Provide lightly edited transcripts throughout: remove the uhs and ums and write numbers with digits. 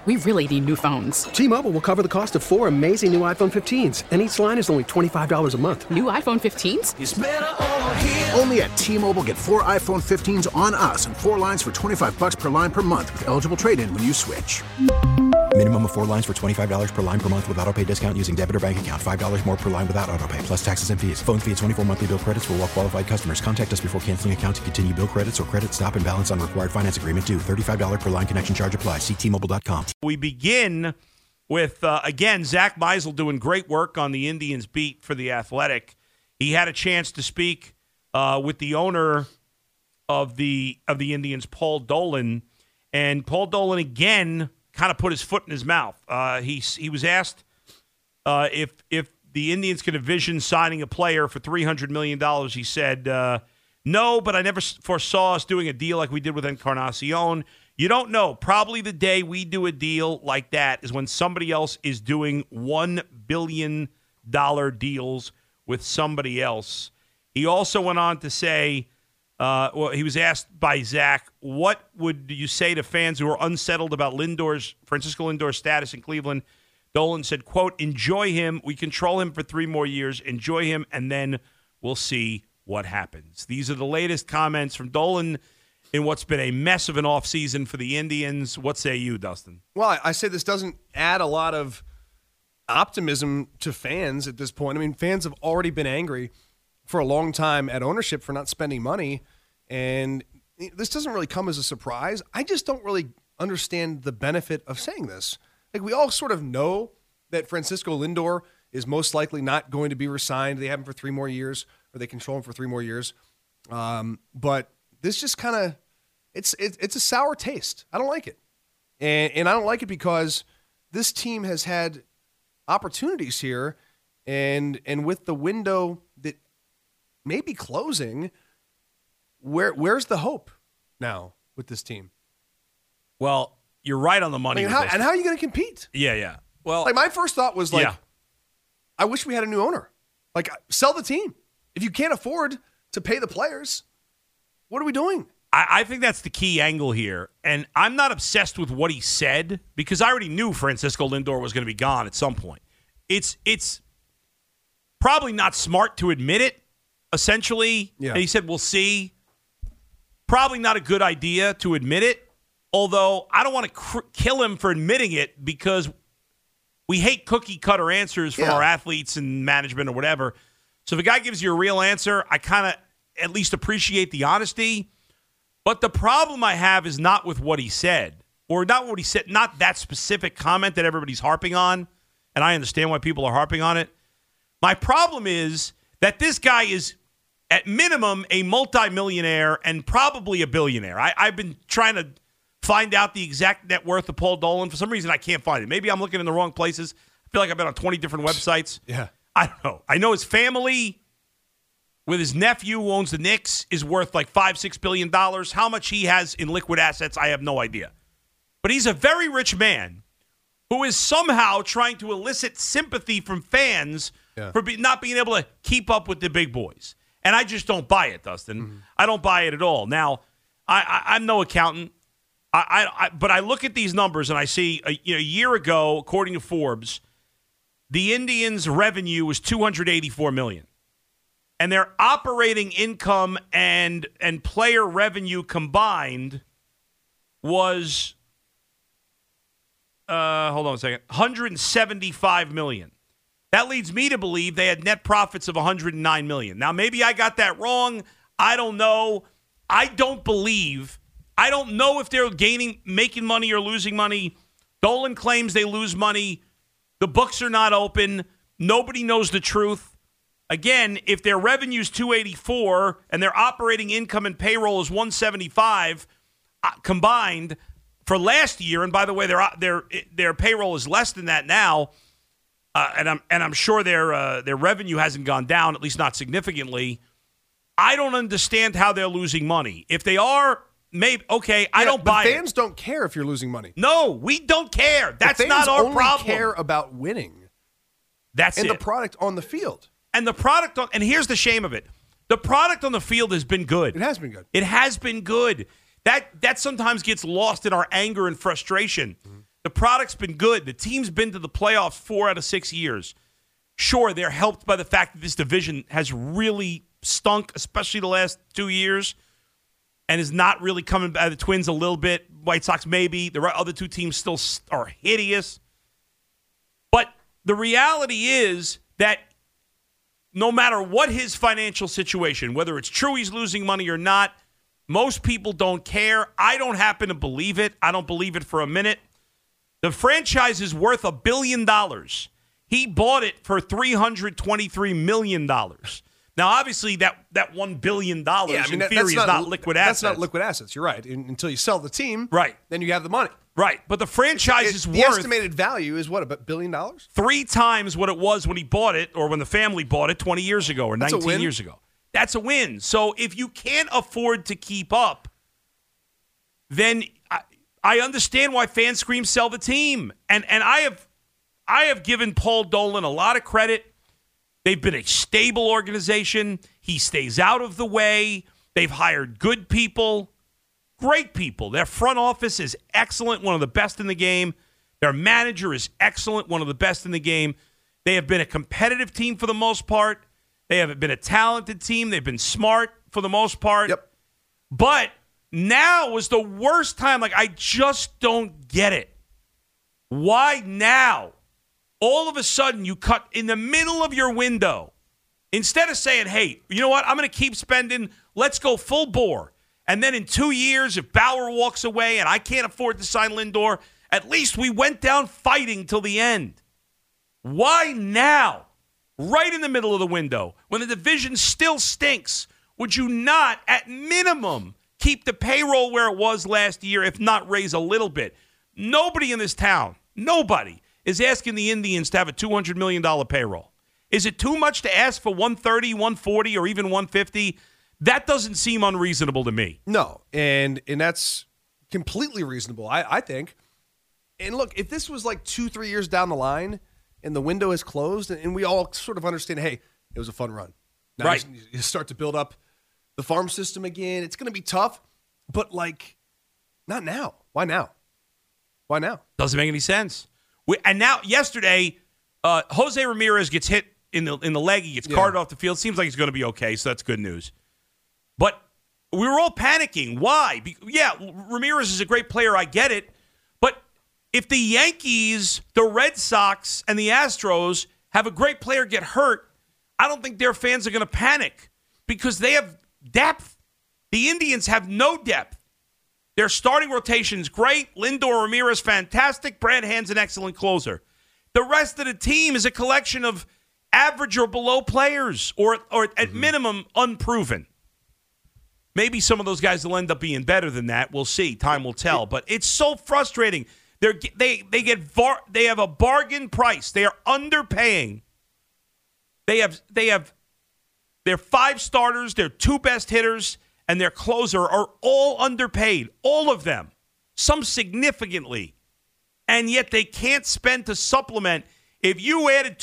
We really need new phones. T-Mobile will cover the cost of 4 amazing new iPhone 15s, and each line is only $25 a month. New iPhone 15s? It's better over here. Only at T-Mobile, get 4 iPhone 15s on us and 4 lines for $25 per line per month with eligible trade-in when you switch. Minimum of 4 lines for $25 per line per month with autopay discount using debit or bank account. $5 more per line without autopay, plus taxes and fees. Phone fee at 24 monthly bill credits for well-qualified customers. Contact us before canceling account to continue bill credits or credit stop and balance on required finance agreement due. $35 per line connection charge applies. See T-Mobile.com. We begin with, again, Zach Meisel doing great work on the Indians beat for The Athletic. He had a chance to speak with the owner of the Indians, Paul Dolan. And Paul Dolan, again, kind of put his foot in his mouth. He was asked if the Indians could envision signing a player for $300 million. He said, no, but I never foresaw us doing a deal like we did with Encarnacion. You don't know. Probably the day we do a deal like that is when somebody else is doing $1 billion deals with somebody else. He also went on to say, he was asked by Zach, what would you say to fans who are unsettled about Francisco Lindor's status in Cleveland? Dolan said, quote, enjoy him. We control him for 3 more years. Enjoy him, and then we'll see what happens. These are the latest comments from Dolan in what's been a mess of an offseason for the Indians. What say you, Dustin? Well, I say this doesn't add a lot of optimism to fans at this point. I mean, fans have already been angry for a long time at ownership for not spending money, and this doesn't really come as a surprise. I just don't really understand the benefit of saying this. Like, we all sort of know that Francisco Lindor is most likely not going to be re-signed. They have him for 3 more years, or they control him for 3 more years. But this just kind of, it's a sour taste. I don't like it. And I don't like it because this team has had opportunities here, and with the window that may be closing, where's the hope now with this team? Well, you're right on the money. How are you going to compete? Yeah. Well, like, my first thought was I wish we had a new owner. Like, sell the team. If you can't afford to pay the players, what are we doing? I think that's the key angle here. And I'm not obsessed with what he said because I already knew Francisco Lindor was going to be gone at some point. It's probably not smart to admit it, essentially. Yeah. And he said, we'll see. Probably not a good idea to admit it, although I don't want to kill him for admitting it because we hate cookie-cutter answers from our athletes and management or whatever. So if a guy gives you a real answer, I kind of at least appreciate the honesty. But the problem I have is not with what he said, or not what he said, not that specific comment that everybody's harping on, and I understand why people are harping on it. My problem is that this guy is, at minimum, a multimillionaire and probably a billionaire. I've been trying to find out the exact net worth of Paul Dolan. For some reason, I can't find it. Maybe I'm looking in the wrong places. I feel like I've been on 20 different websites. Yeah. I don't know. I know his family, with his nephew who owns the Knicks, is worth like $5-6 billion. How much he has in liquid assets, I have no idea. But he's a very rich man who is somehow trying to elicit sympathy from fans for not being able to keep up with the big boys. And I just don't buy it, Dustin. Mm-hmm. I don't buy it at all. Now, I'm no accountant, but I look at these numbers and I see a year ago, according to Forbes, the Indians' revenue was $284 million. And their operating income and player revenue combined was, hold on a second, $175 million. That leads me to believe they had net profits of $109 million. Now, maybe I got that wrong. I don't know. I don't know if they're making money or losing money. Dolan claims they lose money. The books are not open. Nobody knows the truth. Again, if their revenue is $284 and their operating income and payroll is $175 combined for last year, and by the way, their payroll is less than that now, and I'm sure their revenue hasn't gone down, at least not significantly. I don't understand how they're losing money. If they are, maybe okay. I don't buy it. Fans don't care if you're losing money. No, we don't care. That's not our problem. Fans only care about winning. That's and it. The product on the field. And the product and here's the shame of it. The product on the field has been good. It has been good. It has been good. That sometimes gets lost in our anger and frustration. Mm-hmm. The product's been good. The team's been to the playoffs 4 out of 6 years. Sure, they're helped by the fact that this division has really stunk, especially the last 2 years, and is not really coming by. The Twins a little bit, White Sox maybe. The other two teams still are hideous. But the reality is that no matter what his financial situation, whether it's true he's losing money or not, most people don't care. I don't happen to believe it. I don't believe it for a minute. The franchise is worth $1 billion. He bought it for $323 million. Now, obviously, that $1 billion in theory is not liquid assets. That's not liquid assets. You're right. Until you sell the team, right? Then you have the money. Right. But the franchise is worth... The estimated value is what, about $1 billion? 3 times what it was when he bought it or when the family bought it 20 years ago or 19 years ago. That's a win. So if you can't afford to keep up, then I understand why fans scream sell the team. And I have given Paul Dolan a lot of credit. They've been a stable organization. He stays out of the way. They've hired good people, great people. Their front office is excellent, one of the best in the game. Their manager is excellent, one of the best in the game. They have been a competitive team for the most part. They have been a talented team. They've been smart for the most part. Yep. But now was the worst time. Like, I just don't get it. Why now? All of a sudden, you cut in the middle of your window. Instead of saying, hey, you know what? I'm going to keep spending. Let's go full bore. And then in 2 years, if Bauer walks away and I can't afford to sign Lindor, at least we went down fighting till the end. Why now? Right in the middle of the window, when the division still stinks, would you not, at minimum, keep the payroll where it was last year, if not raise a little bit? Nobody in this town, nobody, is asking the Indians to have a $200 million payroll. Is it too much to ask for 130, 140, or even 150? That doesn't seem unreasonable to me. No, and that's completely reasonable, I think. And look, if this was like 2-3 years down the line and the window is closed and we all sort of understand, hey, it was a fun run. Now right. You start to build up the farm system again. It's going to be tough, but like, not now. Why now? Why now? Doesn't make any sense. And now, yesterday, Jose Ramirez gets hit in the leg. He gets carted off the field. Seems like he's going to be okay, so that's good news. But we were all panicking. Why? Ramirez is a great player. I get it. But if the Yankees, the Red Sox, and the Astros have a great player get hurt, I don't think their fans are going to panic because they have depth. The Indians have no depth. Their starting rotation is great. Lindor, Ramirez, fantastic. Brad Hand's an excellent closer. The rest of the team is a collection of average or below players, or at minimum, unproven. Maybe some of those guys will end up being better than that. We'll see. Time will tell. But it's so frustrating. They have a bargain price. They are underpaying. They have their 5 starters, their 2 best hitters, and their closer are all underpaid, all of them, some significantly. And yet they can't spend to supplement. If you added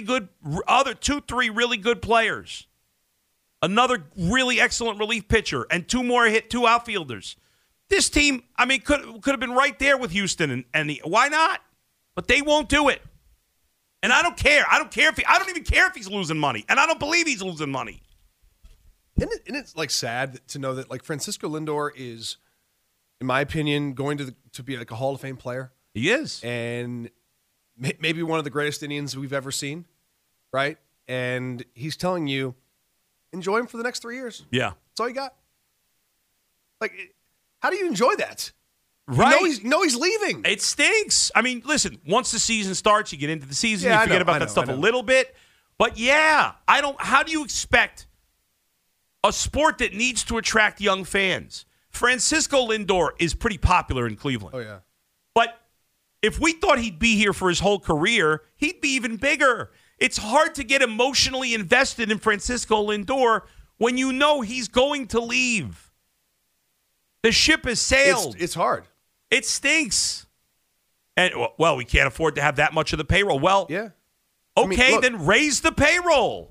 2-3 really good players, another really excellent relief pitcher, and 2 outfielders, this team, I mean, could have been right there with Houston. Why not? But they won't do it. And I don't care. I don't even care if he's losing money. And I don't believe he's losing money. Isn't it like sad to know that like Francisco Lindor is, in my opinion, going to be like a Hall of Fame player? He is. And maybe one of the greatest Indians we've ever seen, right? And he's telling you, enjoy him for the next 3 years. Yeah. That's all you got. Like, how do you enjoy that? Right. You know he's leaving. It stinks. I mean, listen, once the season starts, you get into the season, you forget about that stuff a little bit. But yeah, how do you expect a sport that needs to attract young fans? Francisco Lindor is pretty popular in Cleveland. Oh, yeah. But if we thought he'd be here for his whole career, he'd be even bigger. It's hard to get emotionally invested in Francisco Lindor when you know he's going to leave. The ship has sailed. It's hard. It stinks. And, well, we can't afford to have that much of the payroll. Well, yeah. Okay, then raise the payroll.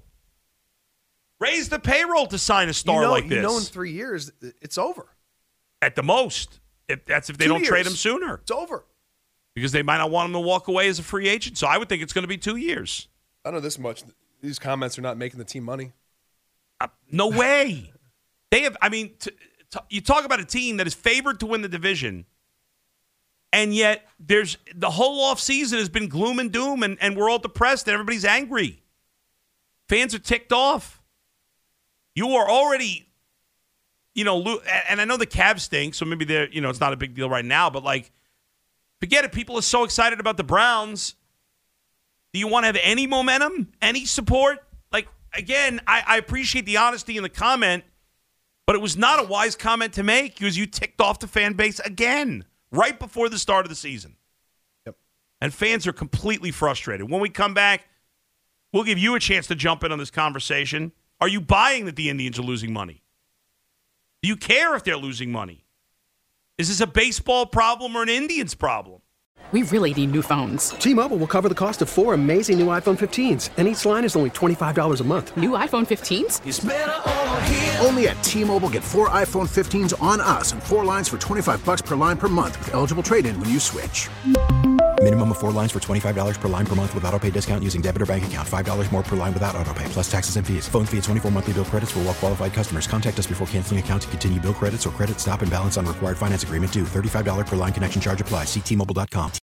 Raise the payroll to sign a star like this. You know in 3 years, it's over. At the most. That's if they don't trade him sooner. It's over. because they might not want him to walk away as a free agent. So I would think it's going to be 2 years. I know this much. These comments are not making the team money. No way. They have. I mean, you talk about a team that is favored to win the division, and yet there's the whole offseason has been gloom and doom, and we're all depressed and everybody's angry. Fans are ticked off. You are already, and I know the Cavs stink, so maybe they're, it's not a big deal right now, but like, forget it. People are so excited about the Browns. Do you want to have any momentum, any support? Like, again, I appreciate the honesty in the comment, but it was not a wise comment to make because you ticked off the fan base again right before the start of the season. Yep. And fans are completely frustrated. When we come back, we'll give you a chance to jump in on this conversation. Are you buying that the Indians are losing money? Do you care if they're losing money? Is this a baseball problem or an Indians problem? We really need new phones. T-Mobile will cover the cost of 4 amazing new iPhone 15s, and each line is only $25 a month. New iPhone 15s? Only at T-Mobile, get 4 iPhone 15s on us and 4 lines for $25 per line per month with eligible trade-in when you switch. Minimum of 4 lines for $25 per line per month with autopay discount using debit or bank account. $5 more per line without autopay, plus taxes and fees. Phone fee at 24 monthly bill credits for well-qualified customers. Contact us before canceling account to continue bill credits or credit stop and balance on required finance agreement due. $35 per line connection charge applies. See T-Mobile.com.